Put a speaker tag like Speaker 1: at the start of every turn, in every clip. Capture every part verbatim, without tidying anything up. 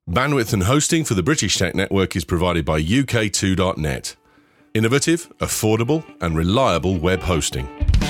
Speaker 1: Bandwidth and hosting for the British Tech Network is provided by U K two dot net. Innovative, affordable, and reliable web hosting.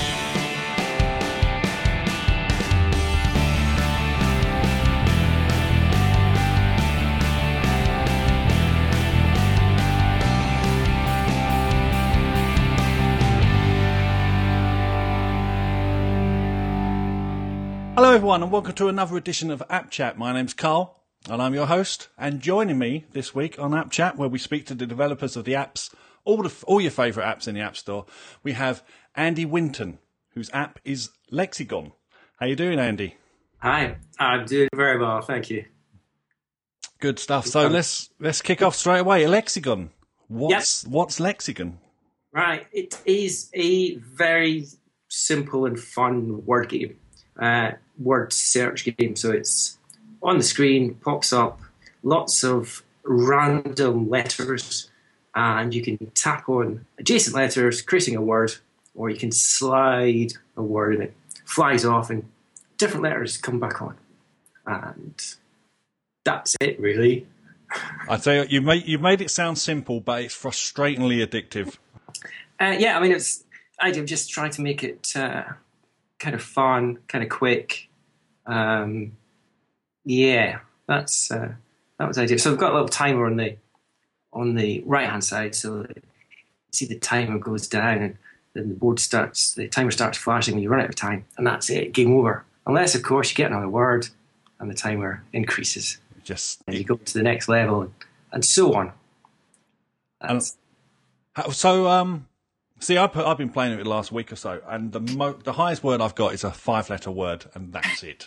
Speaker 2: Hello everyone and welcome to another edition of App Chat. My name's Carl and I'm your host, and joining me this week on App Chat, where we speak to the developers of the apps, all the all your favourite apps in the App Store, we have Andy Winton, whose app is Lexigon. How you doing, Andy?
Speaker 3: Hi, I'm doing very well, thank you.
Speaker 2: Good stuff. So um, let's let's kick off straight away. Lexigon. What's yep. what's Lexigon?
Speaker 3: Right, it is a very simple and fun word game. Uh, word search game. So it's on the screen, pops up lots of random letters, and you can tap on adjacent letters, creating a word, or you can slide a word and it flies off and different letters come back on. And that's it, really.
Speaker 2: I tell you, you made, you made it sound simple, but it's frustratingly addictive.
Speaker 3: Uh, yeah, I mean, it's I'm just trying to make it uh, kind of fun, kind of quick. Um, yeah, that's uh, that was the idea. So we've got a little timer on the on the right hand side, so that you see the timer goes down, and then the board starts, the timer starts flashing when you run out of time, and that's it, game over. Unless, of course, you get another word, and the timer increases.
Speaker 2: Just
Speaker 3: and you go to the next level, and, and so on.
Speaker 2: And, so, um. See, I've, I've been playing it the last week or so, and the mo- the highest word I've got is a five-letter word, and that's it.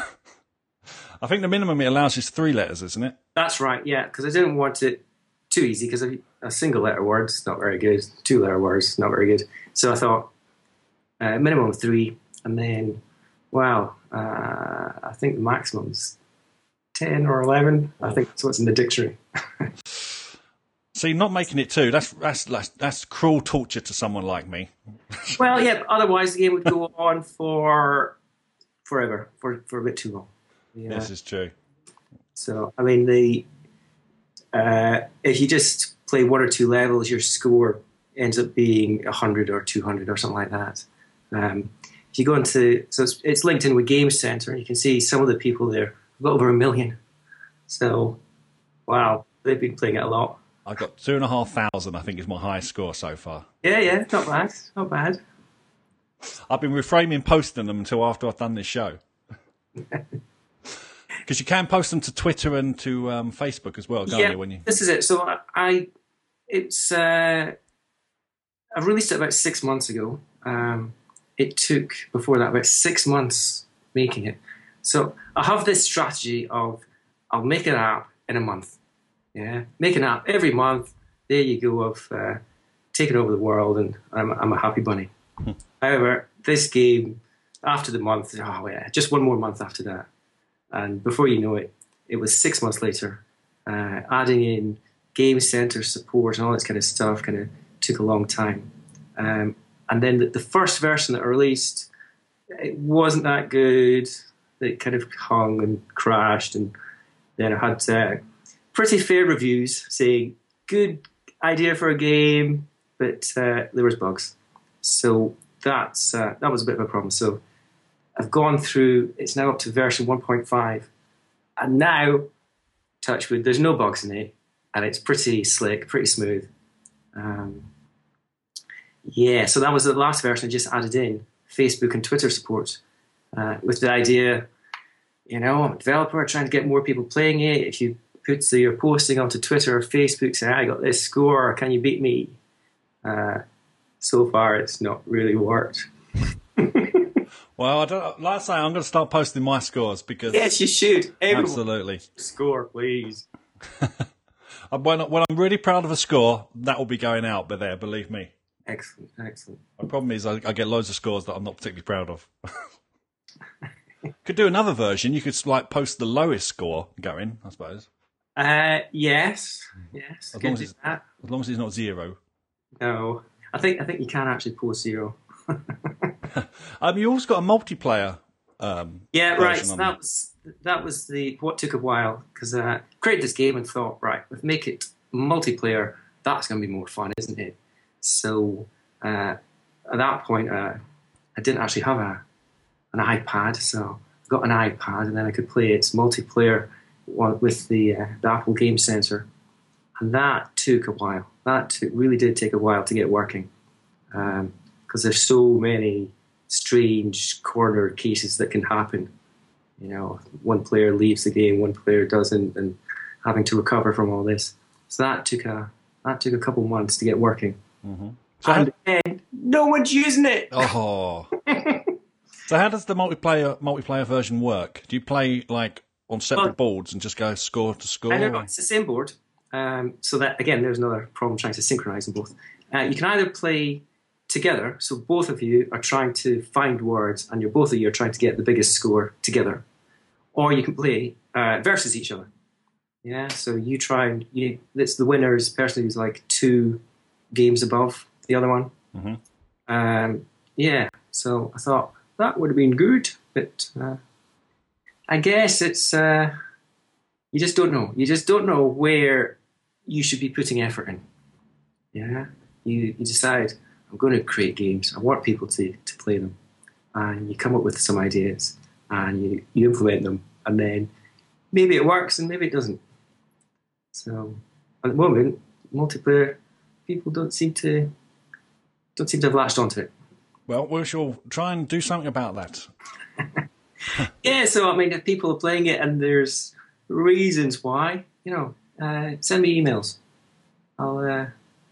Speaker 2: I think the minimum it allows is three letters, isn't it?
Speaker 3: That's right, yeah, because I didn't want it too easy, because a, a single-letter word is not very good, two-letter words not very good. So I thought, uh, minimum of three, and then, wow, uh, I think the maximum's ten or eleven. I think that's what's in the dictionary.
Speaker 2: See, not making it two, that's, that's that's that's cruel torture to someone like me.
Speaker 3: Well, yeah, otherwise the game would go on for forever, for, for a bit too long. Yeah.
Speaker 2: This is true.
Speaker 3: So, I mean, the uh, if you just play one or two levels, your score ends up being one hundred or two hundred or something like that. Um, if you go into, so it's, it's linked in with Game Center, and you can see some of the people there have got over a million. So, wow, they've been playing it a lot.
Speaker 2: I've got two and a half thousand, I think, is my highest score so far.
Speaker 3: Yeah, yeah, not bad, not bad.
Speaker 2: I've been refraining posting them until after I've done this show. Because you can post them to Twitter and to um, Facebook as well, can't
Speaker 3: yeah,
Speaker 2: you? When you...
Speaker 3: this is it. So I, I it's, uh, I released it about six months ago. Um, it took, before that, about six months making it. So I have this strategy of, I'll make an app in a month. Yeah, make an app every month. There you go, of uh, taking over the world, and I'm, I'm a happy bunny. Hmm. However, this game, after the month, oh yeah, just one more month after that, and before you know it, it was six months later. Uh, adding in Game Center support and all this kind of stuff kind of took a long time. Um, and then the, the first version that I released, it wasn't that good. It kind of hung and crashed, and then I had uh, pretty fair reviews saying good idea for a game, but uh, there was bugs. So that's uh, that was a bit of a problem. So I've gone through, it's now up to version one point five, and now, touch wood, there's no bugs in it, and it's pretty slick, pretty smooth. Um, yeah, so that was the last version I just added in, Facebook and Twitter support, uh, with the idea, you know, I'm a developer trying to get more people playing it. If you put so you're posting onto Twitter or Facebook saying, I got this score, can you beat me? Uh, so far, it's not really worked.
Speaker 2: Well, I don't, like I say, I'm going to start posting my scores because...
Speaker 3: Yes, you should. Everyone.
Speaker 2: Absolutely.
Speaker 3: Score, please.
Speaker 2: when, when I'm really proud of a score, that will be going out, but there, believe me.
Speaker 3: Excellent, excellent.
Speaker 2: The problem is I, I get loads of scores that I'm not particularly proud of. Could do another version. You could like post the lowest score going, I suppose.
Speaker 3: Uh, yes, yes.
Speaker 2: As long as, it's, as long as it's not zero.
Speaker 3: No, I think I think you can actually post zero.
Speaker 2: um, you also got a multiplayer. Um,
Speaker 3: yeah, right. So that was that was the what took a while because I uh, created this game and thought, right, let's make it multiplayer. That's going to be more fun, isn't it? So uh, at that point, uh, I didn't actually have a an iPad, so I got an iPad, and then I could play its multiplayer with the, uh, the Apple Game Center, and that took a while. That took, really did take a while to get working because um, there's so many strange corner cases that can happen. You know, one player leaves the game, one player doesn't, and having to recover from all this. So that took a that took a couple months to get working.
Speaker 2: Mm-hmm. So
Speaker 3: and
Speaker 2: how,
Speaker 3: then no one's using it.
Speaker 2: Oh. So how does the multiplayer multiplayer version work? Do you play like on separate well, boards and just go score to score?
Speaker 3: I don't know. It's the same board. Um, so that again, there's another problem trying to synchronize them both. Uh, you can either play together, so both of you are trying to find words, and you're both of you are trying to get the biggest score together, or you can play uh, versus each other. Yeah. So you try and you. It's the winner's person who's like two games above the other one.
Speaker 2: Mm-hmm.
Speaker 3: Um, yeah. So I thought that would have been good, but uh, I guess it's uh, you just don't know. You just don't know where you should be putting effort in. Yeah, you you decide I'm going to create games. I want people to, to play them, and you come up with some ideas and you, you implement them, and then maybe it works and maybe it doesn't. So at the moment, multiplayer people don't seem to don't seem to have latched onto it.
Speaker 2: Well, we shall try and do something about that.
Speaker 3: Yeah, so I mean, if people are playing it and there's reasons why, you know, uh, send me emails. I'll, uh,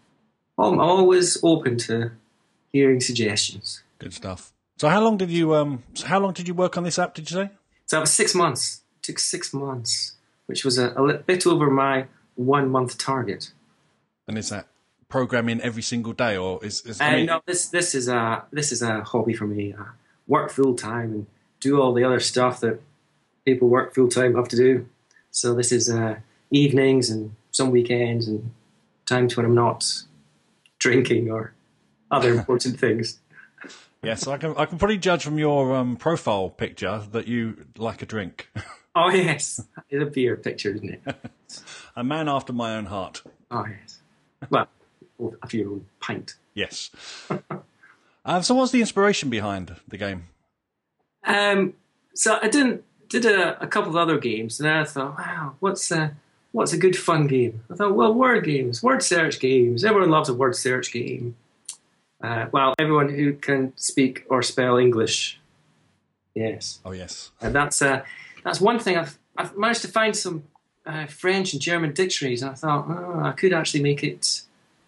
Speaker 3: I'm always open to hearing suggestions.
Speaker 2: Good stuff. So, how long did you um? So how long did you work on this app? Did you say?
Speaker 3: So that was six months. It took six months, which was a, a bit over my one month target.
Speaker 2: And is that programming every single day, or is? is
Speaker 3: I mean, uh, no, this this is a this is a hobby for me. I work full time and do all the other stuff that people work full time have to do. So this is uh, evenings and some weekends and times when I'm not drinking or other important things.
Speaker 2: Yes, I can. I can probably judge from your um, profile picture that you like a drink.
Speaker 3: Oh yes, it's a beer picture, isn't it?
Speaker 2: A man after my own heart.
Speaker 3: Oh yes. Well, after your own pint.
Speaker 2: Yes. uh, so, what's the inspiration behind the game?
Speaker 3: Um, so I didn't did a, a couple of other games, and then I thought, wow, what's a what's a good fun game? I thought, well, word games, word search games. Everyone loves a word search game. Uh, well, everyone who can speak or spell English, yes.
Speaker 2: Oh yes,
Speaker 3: and that's uh, that's one thing. I've I've managed to find some uh, French and German dictionaries, and I thought, oh, I could actually make it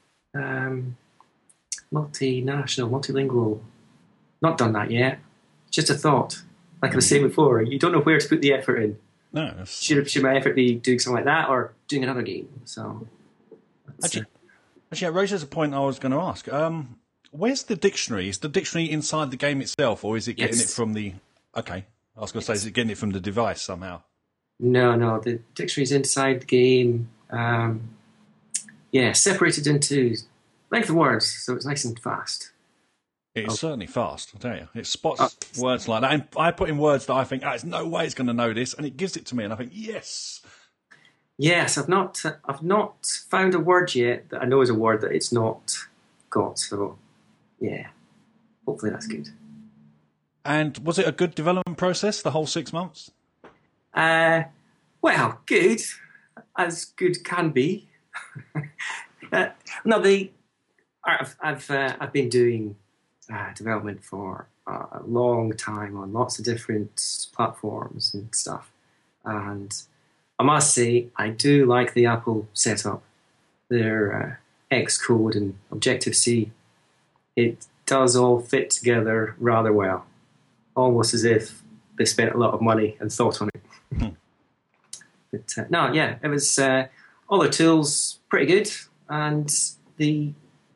Speaker 3: um, multinational, multilingual. Not done that yet. Just a thought. Like I was saying before, you don't know where to put the effort in.
Speaker 2: No. That's...
Speaker 3: Should should my effort be doing something like that or doing another game? So
Speaker 2: actually, actually, it raises a point I was going to ask. Um, where's the dictionary? Is the dictionary inside the game itself, or is it getting
Speaker 3: yes.
Speaker 2: it from the? Okay, I was going to yes. say, is it getting it from the device somehow?
Speaker 3: No, no, the dictionary's inside the game. Um, yeah, separated into length of words, so it's nice and fast.
Speaker 2: It's
Speaker 3: oh.
Speaker 2: certainly fast, I tell you. It spots
Speaker 3: oh.
Speaker 2: words like that. And I put in words that I think, oh, there's no way it's going to know this, and it gives it to me, and I think, yes.
Speaker 3: Yes, I've not, uh, I've not found a word yet that I know is a word that it's not got. So, yeah, hopefully that's good.
Speaker 2: And was it a good development process, the whole six months?
Speaker 3: Uh, well, good, as good can be. uh, no, the I've I've uh, I've been doing. Uh, development for uh, a long time on lots of different platforms and stuff. And I must say, I do like the Apple setup. Their uh, Xcode and Objective-C, it does all fit together rather well. Almost as if they spent a lot of money and thought on it. Hmm. But uh, no, yeah, it was uh, all the tools pretty good, and the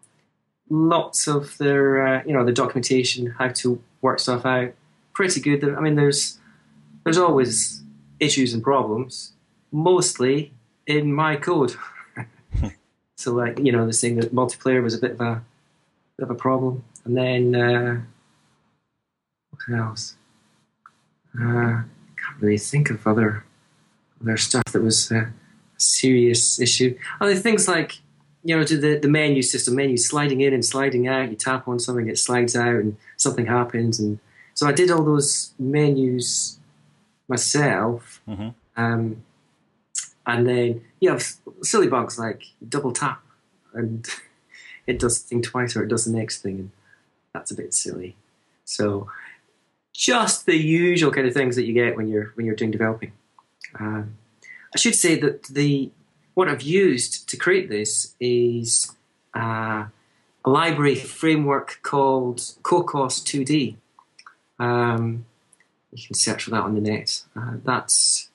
Speaker 3: lots of their, uh, you know, the documentation, how to work stuff out, pretty good. I mean, there's there's always issues and problems, mostly in my code. So, like, you know, the thing that multiplayer was a bit of a bit of a problem, and then uh, what else? Uh, can't really think of other other stuff that was a serious issue. Other things like, you know, the the menu system, menu sliding in and sliding out. You tap on something, it slides out, and something happens. And so I did all those menus myself.
Speaker 2: Mm-hmm.
Speaker 3: Um, and then you have silly bugs like double tap, and it does the thing twice, or it does the next thing, and that's a bit silly. So just the usual kind of things that you get when you're when you're doing developing. Um, I should say that the what I've used to create this is uh, a library framework called Cocos two D. Um, you can search for that on the net. Uh, that's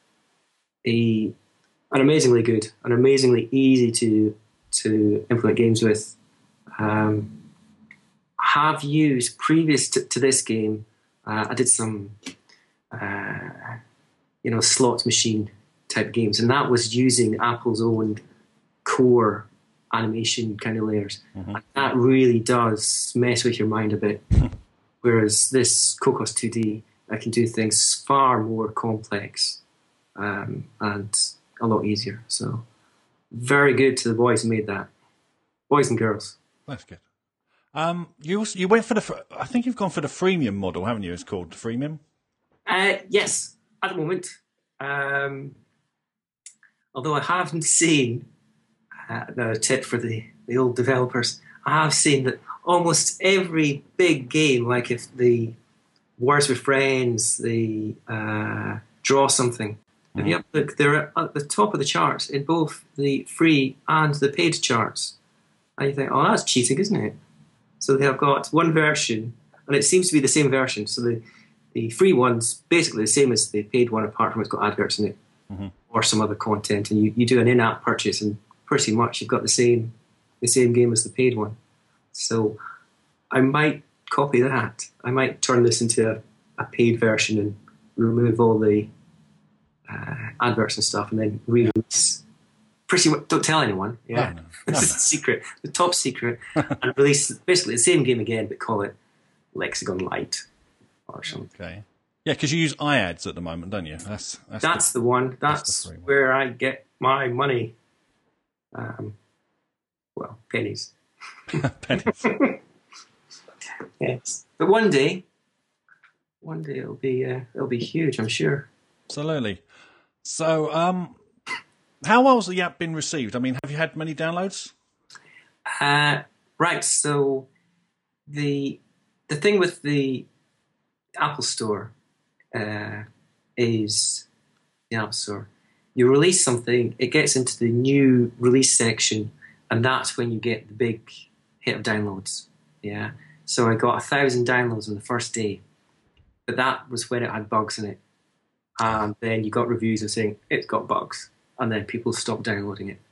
Speaker 3: a an amazingly good, an amazingly easy to to implement games with. Um, have used previous to, to this game. Uh, I did some, uh, you know, slot machine type games, and that was using Apple's own core animation kind of layers. Mm-hmm. And that really does mess with your mind a bit. Whereas this Cocos two D, I can do things far more complex um, and a lot easier. So very good to the boys who made that. Boys and girls.
Speaker 2: That's good. Um, you also, you went for the. I think you've gone for the freemium model, haven't you? It's called freemium.
Speaker 3: Uh, yes, at the moment. Um, although I haven't seen uh, the tip for the, the old developers, I have seen that almost every big game, like if the Words with Friends, the uh, Draw Something, mm-hmm. if you have, look, they're at the top of the charts in both the free and the paid charts. And you think, oh, that's cheating, isn't it? So they have got one version, and it seems to be the same version. So the, the free one's basically the same as the paid one, apart from it's got adverts in it, mm-hmm. or some other content. And you, you do an in-app purchase, and pretty much you've got the same the same game as the paid one. So I might copy that. I might turn this into a, a paid version and remove all the uh, adverts and stuff, and then release. Pretty much, don't tell anyone. Yeah,
Speaker 2: no, no.
Speaker 3: This
Speaker 2: No,
Speaker 3: is
Speaker 2: no.
Speaker 3: the secret, the top secret, and release basically the same game again, but call it Lexicon Lite or something.
Speaker 2: Okay. Yeah, because you use iAds at the moment, don't you? That's that's,
Speaker 3: That's
Speaker 2: the,
Speaker 3: the one. That's,
Speaker 2: that's the free one.
Speaker 3: where I get my money. Um, well, pennies.
Speaker 2: pennies.
Speaker 3: Yes, but one day, one day it'll be uh, it'll be huge, I'm sure.
Speaker 2: Absolutely. So, um, how well has the app been received? I mean, have you had many downloads?
Speaker 3: Uh, right. So the the thing with the Apple Store uh, is the App Store. You release something, it gets into the new release section, and that's when you get the big hit of downloads. Yeah. So I got a thousand downloads on the first day, but that was when it had bugs in it. And then you got reviews of saying it's got bugs, and then people stopped downloading it.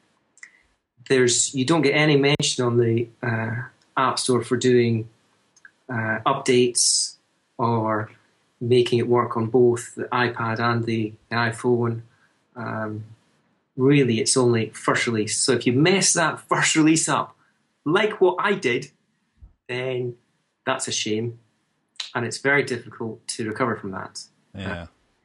Speaker 3: There's you don't get any mention on the uh, App Store for doing uh, updates or making it work on both the iPad and the, the iPhone. Um, really, it's only first release. So if you mess that first release up, like what I did, then that's a shame, and it's very difficult to recover from that.
Speaker 2: Yeah.
Speaker 3: Uh,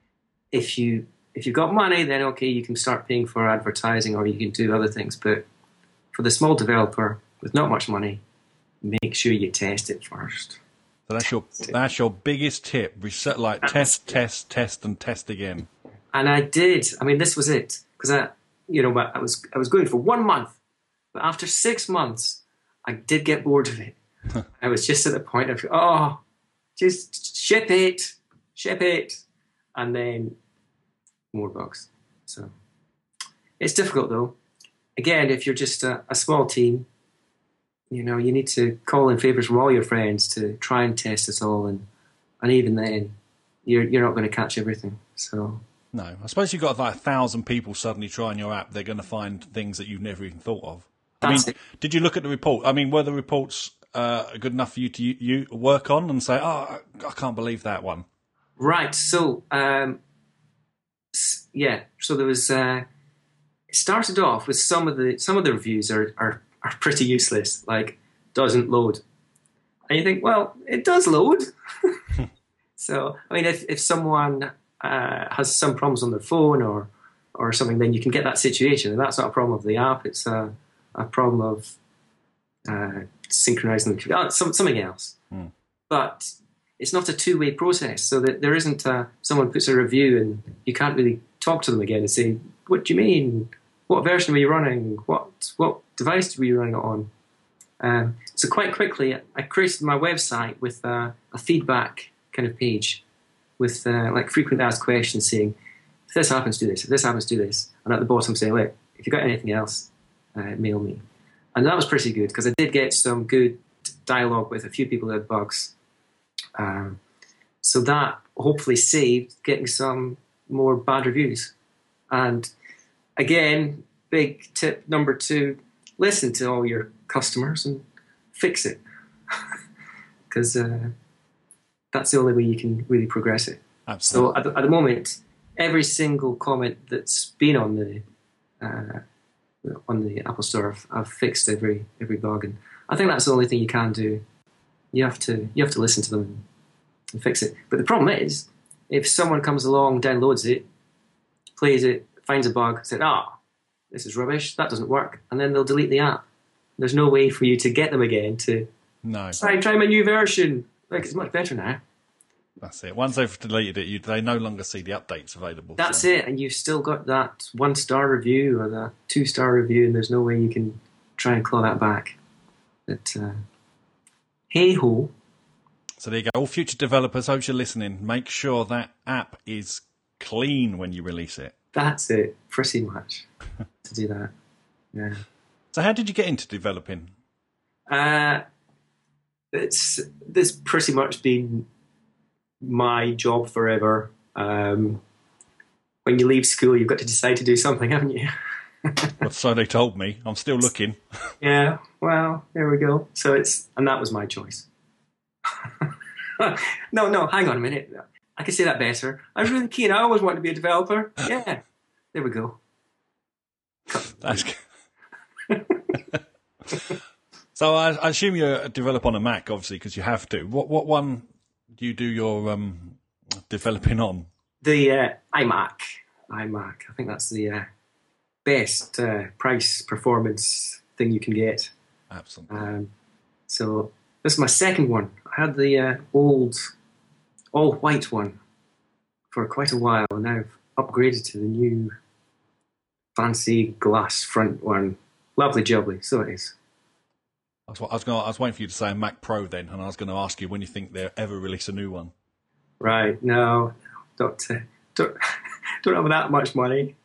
Speaker 3: if you if you've got money, then okay, you can start paying for advertising, or you can do other things. But for the small developer with not much money, make sure you test it first.
Speaker 2: So that's your that's your biggest tip. Reset like test, test, test, and test again.
Speaker 3: And I did. I mean, this was it, because I, you know, I was I was going for one month, but after six months, I did get bored of it. I was just at the point of, oh, just ship it, ship it, and then more bugs. So it's difficult, though. Again, if you're just a, a small team, you know, you need to call in favors from all your friends to try and test it all, and and even then, you're you're not going to catch everything. So.
Speaker 2: No, I suppose you've got like a thousand people suddenly trying your app. They're going to find things that you've never even thought of. I
Speaker 3: That's
Speaker 2: mean,
Speaker 3: it.
Speaker 2: did you look at the report? I mean, were the reports uh, good enough for you to you, you work on and say, "Oh, I can't believe that one"?
Speaker 3: Right. So, um, s- yeah. So there was. Uh, it started off with some of the some of the reviews are, are are pretty useless. Like, doesn't load, and you think, well, it does load. So, I mean, if if someone uh, has some problems on their phone or or something, then you can get that situation, and that's not a problem of the app. It's a, a problem of uh, synchronizing the oh, some, something else. Mm. But it's not a two-way process, so that there isn't a, someone puts a review and you can't really talk to them again and say, what do you mean? What version were you running? What what device were you running it on? Um, so quite quickly, I created my website with uh, a feedback kind of page with uh, like frequent asked questions saying, if this happens, do this. If this happens, do this. And at the bottom saying, look, if you've got anything else, uh, mail me. And that was pretty good because I did get some good dialogue with a few people who had bugs. Um, so that hopefully saved getting some more bad reviews. And again, big tip number two, listen to all your customers and fix it. Because uh, that's the only way you can really progress it.
Speaker 2: Absolutely.
Speaker 3: So at the, at the moment, every single comment that's been on the uh, on the Apple Store, I've, I've fixed every every bug, and I think that's the only thing you can do. You have to you have to listen to them and, and fix it. But the problem is, if someone comes along, downloads it, plays it, finds a bug, said, "Ah, oh, this is rubbish. That doesn't work," and then they'll delete the app. There's no way for you to get them again to
Speaker 2: no.
Speaker 3: Try try my new version. Like it's much better now.
Speaker 2: That's it. Once they've deleted it, you, they no longer see the updates available.
Speaker 3: That's
Speaker 2: so.
Speaker 3: it, and you've still got that one-star review or the two-star review, and there's no way you can try and claw that back. But uh, hey-ho.
Speaker 2: So there you go. All future developers, hope you're listening. Make sure that app is clean when you release it.
Speaker 3: That's it, pretty much, to do that. Yeah.
Speaker 2: So how did you get into developing?
Speaker 3: Uh, it's, it's pretty much been my job forever. Um, when you leave school, you've got to decide to do something, haven't you?
Speaker 2: Well, so they told me. I'm still looking.
Speaker 3: Yeah, well, there we go. So it's, and that was my choice. no, no, hang on a minute. I can say that better. I was really keen. I always wanted to be a developer. Yeah, there we go.
Speaker 2: That's good. So I, I assume you develop on a Mac, obviously, because you have to. What what one do you do your um, developing on?
Speaker 3: The uh, iMac. iMac. I think that's the uh, best uh, price performance thing you can get.
Speaker 2: Absolutely.
Speaker 3: Um, so this is my second one. I had the uh, old, all white one for quite a while, and now I've upgraded to the new fancy glass front one. Lovely jubbly, so it is.
Speaker 2: I was, I was, gonna, I was waiting for you to say a Mac Pro then, and I was going to ask you when you think they'll ever release a new one.
Speaker 3: Right, no, don't, uh, don't, don't have that much money.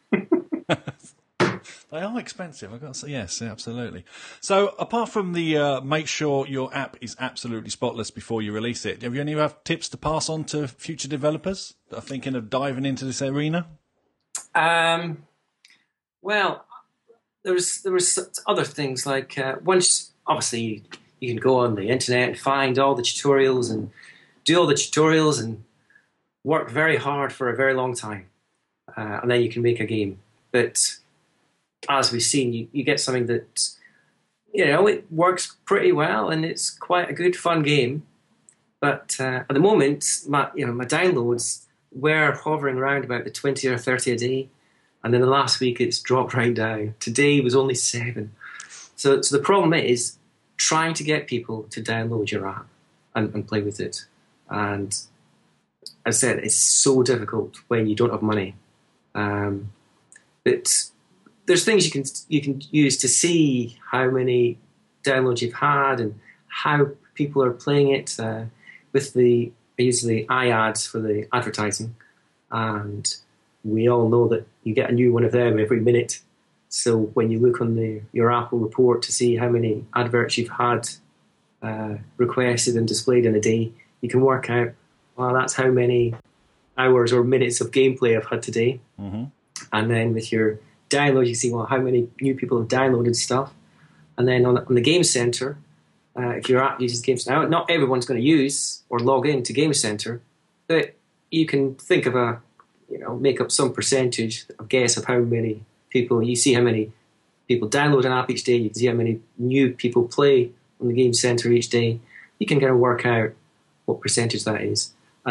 Speaker 2: They are expensive, I've got to say. Yes, absolutely. So apart from the uh, make sure your app is absolutely spotless before you release it, have you any other tips to pass on to future developers that are thinking of diving into this arena?
Speaker 3: Um, well, there was, there was other things like uh, once, obviously, you can go on the internet and find all the tutorials and do all the tutorials and work very hard for a very long time. Uh, and then you can make a game. But as we've seen, you, you get something that, you know, it works pretty well and it's quite a good, fun game. But uh, at the moment, my, you know, my downloads were hovering around about the twenty or thirty a day. And then the last week, it's dropped right down. Today was only seven. So, so the problem is trying to get people to download your app and, and play with it. And as I said, it's so difficult when you don't have money. Um, but there's things you can you can use to see how many downloads you've had and how people are playing it. Uh, with the I use the iAds for the advertising, and we all know that you get a new one of them every minute. So when you look on the your Apple report to see how many adverts you've had uh, requested and displayed in a day, you can work out, well, that's how many hours or minutes of gameplay I've had today. Mm-hmm. And then with your download, you see, well, how many new people have downloaded stuff. And then on, on the Game Center, uh, if your app uses Game Center, now not everyone's going to use or log in to Game Center, but you can think of a, you know, make up some percentage of guess of how many people, you see how many people download an app each day, you can see how many new people play on the Game Center each day. You can kind of work out what percentage that is. And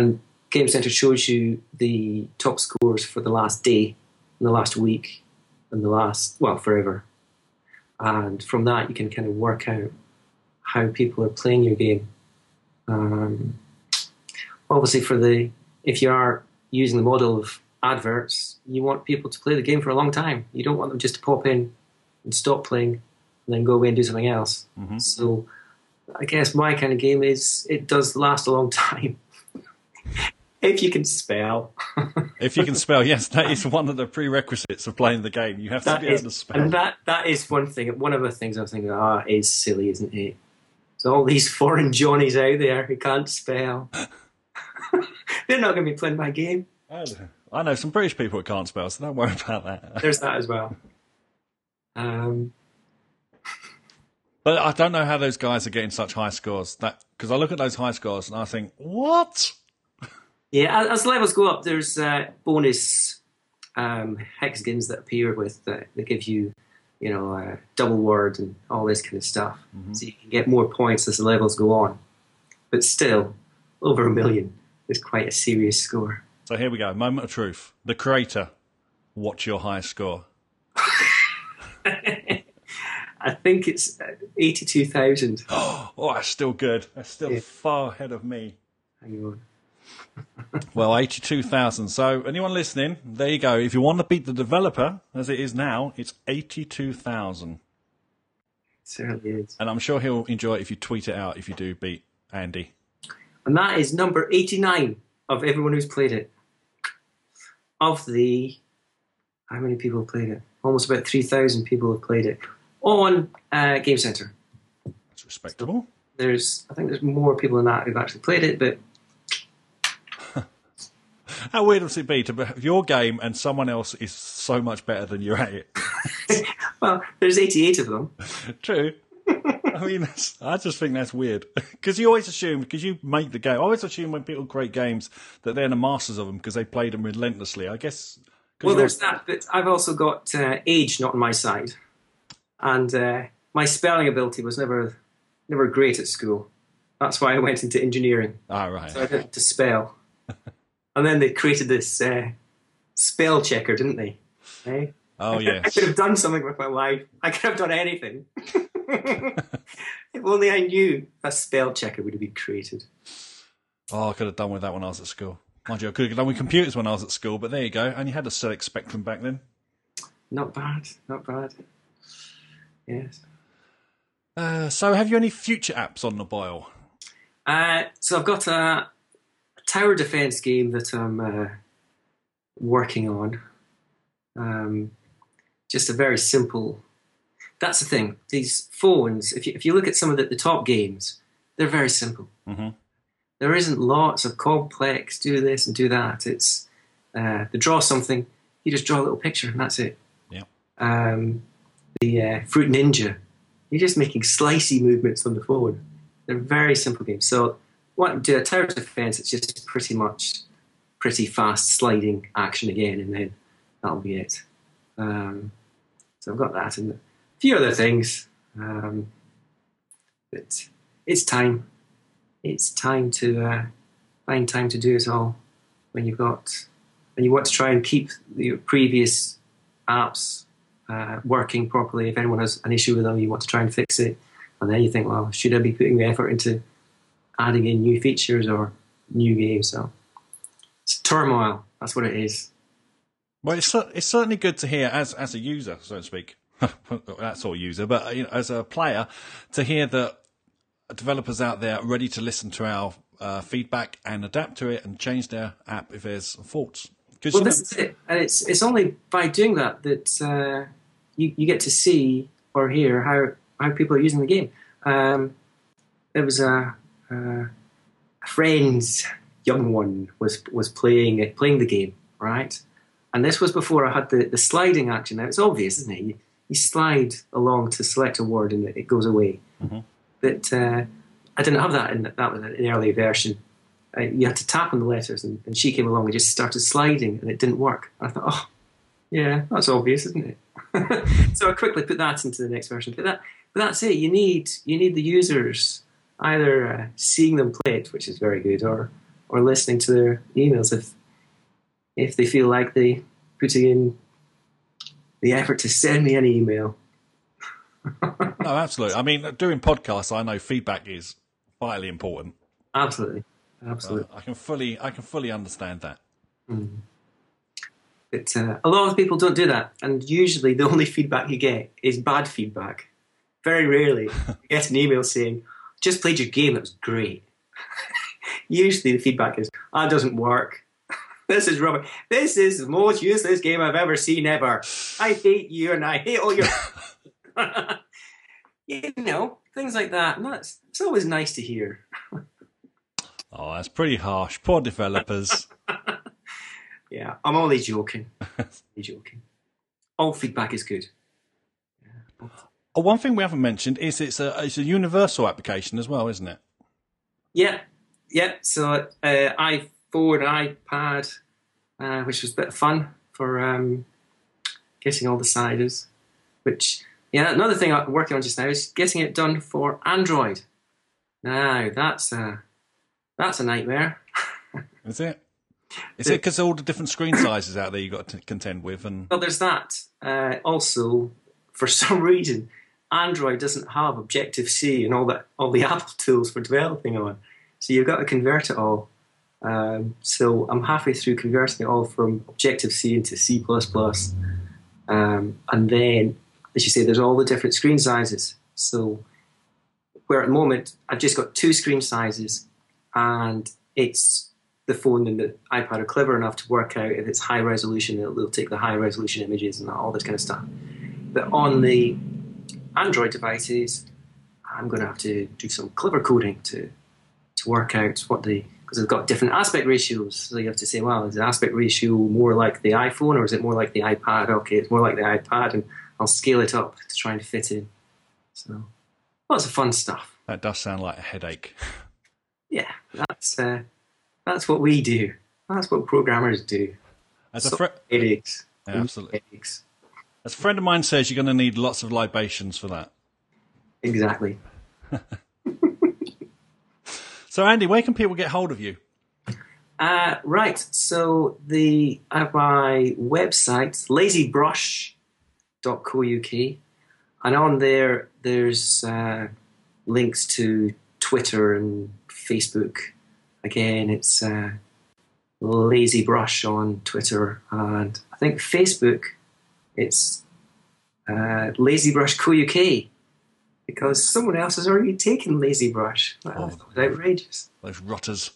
Speaker 3: Game Center shows you the top scores for the last day, and the last week, and the last, well, forever. And from that, you can kind of work out how people are playing your game. Um, obviously, for the if you are using the model of adverts, you want people to play the game for a long time. You don't want them just to pop in and stop playing and then go away and do something else. Mm-hmm. So I guess my kind of game is it does last a long time. If you can spell.
Speaker 2: If you can spell, yes, that is one of the prerequisites of playing the game. You have to
Speaker 3: that
Speaker 2: be
Speaker 3: is,
Speaker 2: able to spell.
Speaker 3: And that, that is one thing. One of the things I'm thinking, ah, oh, is silly, isn't it? So all these foreign Johnnies out there who can't spell, they're not going to be playing my game.
Speaker 2: I know some British people who can't spell, so don't worry about that.
Speaker 3: There's that as well. Um,
Speaker 2: but I don't know how those guys are getting such high scores. That because I look at those high scores and I think, what?
Speaker 3: Yeah, as levels go up, there's uh, bonus um, hexagons that appear with uh, that give you, you know, uh, double word and all this kind of stuff. Mm-hmm. So you can get more points as the levels go on. But still, over a million is quite a serious score.
Speaker 2: So here we go. Moment of truth. The creator. What's your highest score?
Speaker 3: I think it's eighty-two thousand.
Speaker 2: Oh, that's still good. That's still yeah. far ahead of me.
Speaker 3: Hang on.
Speaker 2: Well, eighty-two thousand. So anyone listening, there you go. If you want to beat the developer, as it is now, it's eighty-two thousand.
Speaker 3: Certainly is.
Speaker 2: And I'm sure he'll enjoy it if you tweet it out if you do beat Andy.
Speaker 3: And that is number eighty-nine of everyone who's played it. Of the... How many people have played it? Almost about three thousand people have played it on uh, Game Center.
Speaker 2: That's respectable.
Speaker 3: So there's, I think there's more people than that who've actually played it, but...
Speaker 2: How weird would it be to have your game and someone else is so much better than you're at it?
Speaker 3: Well, there's eighty-eight of them.
Speaker 2: True. I mean, that's, I just think that's weird. Because you always assume, because you make the game, I always assume when people create games that they're the masters of them because they played them relentlessly. I guess...
Speaker 3: Well, there's that, but I've also got uh, age not on my side. And uh, my spelling ability was never never great at school. That's why I went into engineering.
Speaker 2: Ah, right.
Speaker 3: So I didn't to spell. And then they created this uh, spell checker, didn't they? Eh?
Speaker 2: Oh, yes.
Speaker 3: I could have done something with my life. I could have done anything. If only I knew a spell checker would have been created.
Speaker 2: Oh, I could have done with that when I was at school. Mind you, I could have done with computers when I was at school, but there you go. And you had a Z X Spectrum back then.
Speaker 3: Not bad, not bad. Yes.
Speaker 2: Uh, so have you any future apps on the boil?
Speaker 3: Uh, so I've got a, a tower defense game that I'm uh, working on. Um, just a very simple... That's the thing. These phones, if you, if you look at some of the, the top games, they're very simple.
Speaker 2: Mm-hmm.
Speaker 3: There isn't lots of complex, do this and do that. It's uh, to draw something, you just draw a little picture and that's it.
Speaker 2: Yeah.
Speaker 3: Um, the uh, Fruit Ninja, you're just making slicey movements on the phone. They're very simple games. So what do a tower defense? It's just pretty much pretty fast sliding action again, and then that'll be it. Um, so I've got that and a few other things. Um, but it's time. It's time to uh, find time to do it all when you've got, and you want to try and keep your previous apps uh, working properly. If anyone has an issue with them, you want to try and fix it. And then you think, well, should I be putting the effort into adding in new features or new games? So it's turmoil. That's what it is.
Speaker 2: Well, it's it's certainly good to hear as as a user, so to speak. That sort of user, but you know, as a player, to hear that developers out there are ready to listen to our uh, feedback and adapt to it and change their app if there's faults.
Speaker 3: Well, you know, this is it, and it's it's only by doing that that uh, you you get to see or hear how, how people are using the game. Um, there was a, a, a friend's young one was was playing it, playing the game, right? And this was before I had the, the sliding action. Now it's obvious, isn't it? You, you slide along to select a word and it goes away.
Speaker 2: Mm-hmm.
Speaker 3: But uh, I didn't have that in that was an early version. Uh, you had to tap on the letters, and, and she came along and just started sliding, and it didn't work. And I thought, oh, yeah, that's obvious, isn't it? So I quickly put that into the next version. But that, but that's it. You need you need the users either uh, seeing them play it, which is very good, or or listening to their emails if if they feel like they putting in the effort to send me an email.
Speaker 2: No, absolutely. I mean, doing podcasts, I know feedback is vitally important.
Speaker 3: Absolutely, absolutely.
Speaker 2: Uh, I can fully, I can fully understand that.
Speaker 3: Mm. But uh, a lot of people don't do that, and usually the only feedback you get is bad feedback. Very rarely you get an email saying, "Just played your game, it was great." Usually the feedback is, "That doesn't work. This is rubbish. This is the most useless game I've ever seen ever. I hate you, and I hate all your." You know, things like that. And that's, it's always nice to hear.
Speaker 2: Oh, that's pretty harsh. Poor developers.
Speaker 3: Yeah, I'm only joking. only joking. All feedback is good. Yeah.
Speaker 2: Oh, one thing we haven't mentioned is it's a it's a universal application as well, isn't it?
Speaker 3: Yeah, yeah. So uh, iPhone, iPad, uh, which was a bit of fun for um, getting all the sizes. Which, yeah, another thing I'm working on just now is getting it done for Android. Now that's a that's a nightmare.
Speaker 2: Is it? Is it because all the different screen sizes out there you've got to contend with? And
Speaker 3: well, there's that. Uh, also, for some reason, Android doesn't have Objective-C and all that, all the Apple tools for developing on. So you've got to convert it all. Um, so I'm halfway through converting it all from Objective-C into C plus plus. Um, and then, as you say, there's all the different screen sizes. So where at the moment, I've just got two screen sizes, and it's the phone and the iPad are clever enough to work out if it's high resolution, it'll, it'll take the high resolution images and all this kind of stuff. But on the Android devices, I'm going to have to do some clever coding to to work out what the, because they've got different aspect ratios. So you have to say, well, is the aspect ratio more like the iPhone or is it more like the iPad? Okay, it's more like the iPad, and I'll scale it up to try and fit in. So lots of fun stuff.
Speaker 2: that does sound like a headache.
Speaker 3: Yeah, that's uh, that's what we do. That's what programmers do.
Speaker 2: As a
Speaker 3: So,
Speaker 2: fr-
Speaker 3: headaches.
Speaker 2: Yeah, absolutely.
Speaker 3: Headaches.
Speaker 2: As a friend of mine says, you're going to need lots of libations for that.
Speaker 3: Exactly.
Speaker 2: So, Andy, where can people get hold of you?
Speaker 3: Uh, right. So the I have my website, lazy brush dot co dot uk, and on there there's uh, links to Twitter and Facebook. Again, it's uh, LazyBrush on Twitter, and I think Facebook, it's uh, LazyBrush dot co dot uk, because someone else has already taken LazyBrush. That
Speaker 2: Oh,
Speaker 3: was outrageous.
Speaker 2: Those rotters.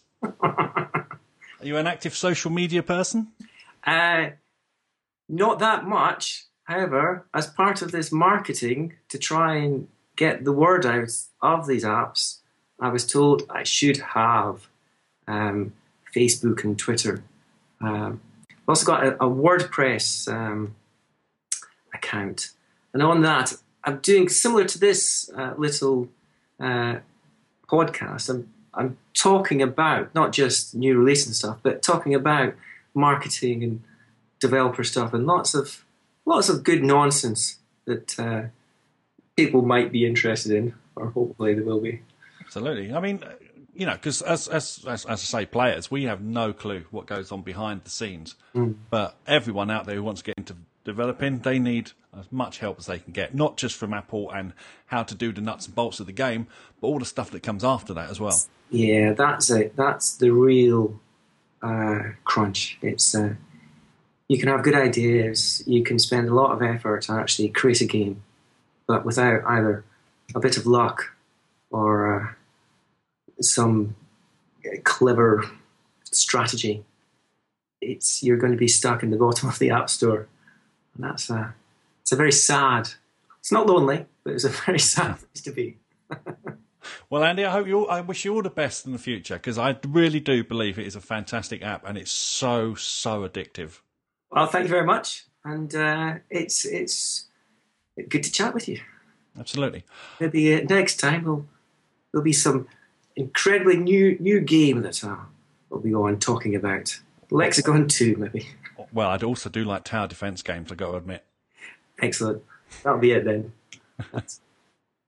Speaker 2: Are you an active social media person?
Speaker 3: Uh, not that much. However, as part of this marketing to try and get the word out of these apps, I was told I should have um, Facebook and Twitter. Um, I've also got a, a WordPress um, account. And on that, I'm doing similar to this uh, little uh, podcast. I'm, I'm talking about not just new release and stuff, but talking about marketing and developer stuff and lots of lots of good nonsense that uh, people might be interested in, or hopefully they will be.
Speaker 2: Absolutely. I mean, you know, because as, as as as I say, players, we have no clue what goes on behind the scenes.
Speaker 3: Mm.
Speaker 2: But everyone out there who wants to get into developing, they need as much help as they can get, not just from Apple and how to do the nuts and bolts of the game, but all the stuff that comes after that as well.
Speaker 3: Yeah, that's it. That's the real uh, crunch. It's uh, you can have good ideas, you can spend a lot of effort to actually create a game, but without either a bit of luck or uh, some clever strategy, it's you're going to be stuck in the bottom of the App Store, and that's a it's a very sad. It's not lonely, but it's a very sad place to be.
Speaker 2: Well, Andy, I hope you. All, I wish you all the best in the future, because I really do believe it is a fantastic app, and it's so so addictive.
Speaker 3: Well, thank you very much, and uh, it's it's good to chat with you.
Speaker 2: Absolutely.
Speaker 3: Maybe uh, next time we'll, there'll be some incredibly new new game that uh, we'll be on talking about. Lexicon two, maybe.
Speaker 2: Well, I'd also do like tower defense games, I've got to admit.
Speaker 3: Excellent. That'll be it then.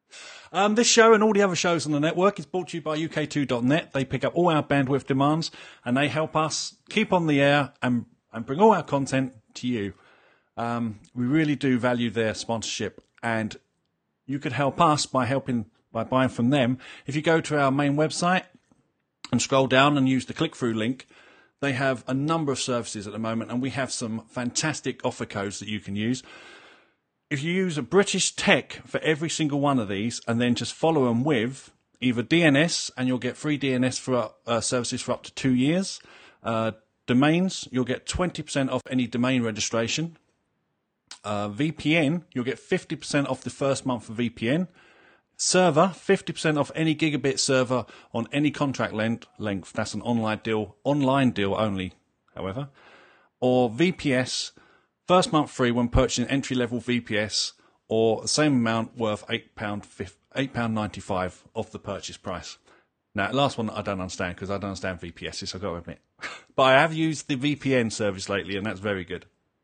Speaker 2: Um, this show and all the other shows on the network is brought to you by U K two dot net. They pick up all our bandwidth demands and they help us keep on the air and, and bring all our content to you. Um, we really do value their sponsorship, and you could help us by helping by buying from them. If you go to our main website and scroll down and use the click-through link, they have a number of services at the moment, and we have some fantastic offer codes that you can use. If you use a British Tech for every single one of these, and then just follow them with either D N S, and you'll get free D N S for uh, services for up to two years. Uh, domains, you'll get twenty percent off any domain registration. Uh, V P N, you'll get fifty percent off the first month of V P N. Server, fifty percent off any gigabit server on any contract length. length. That's an online deal, online deal only, however. Or V P S, first month free when purchasing entry-level V P S, or the same amount worth eight pounds ninety-five off the purchase price. Now, last one I don't understand because I don't understand V P Ss, I've got to admit. But I have used the V P N service lately, and that's very good.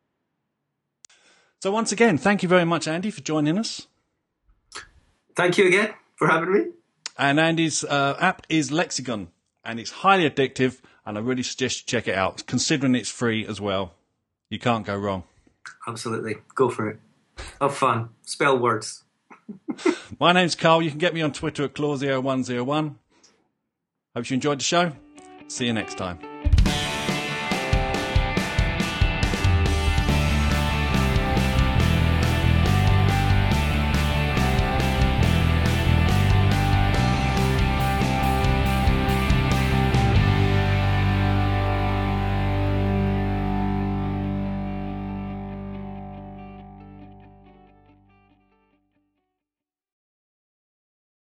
Speaker 2: So once again, thank you very much, Andy, for joining us.
Speaker 3: Thank you again for having me.
Speaker 2: And Andy's uh, app is Lexicon, and it's highly addictive, and I really suggest you check it out, considering it's free as well. You can't go wrong.
Speaker 3: Absolutely. Go for it. Have fun. Spell words.
Speaker 2: My name's Carl. You can get me on Twitter at claw zero one zero one. Hope you enjoyed the show. See you next time.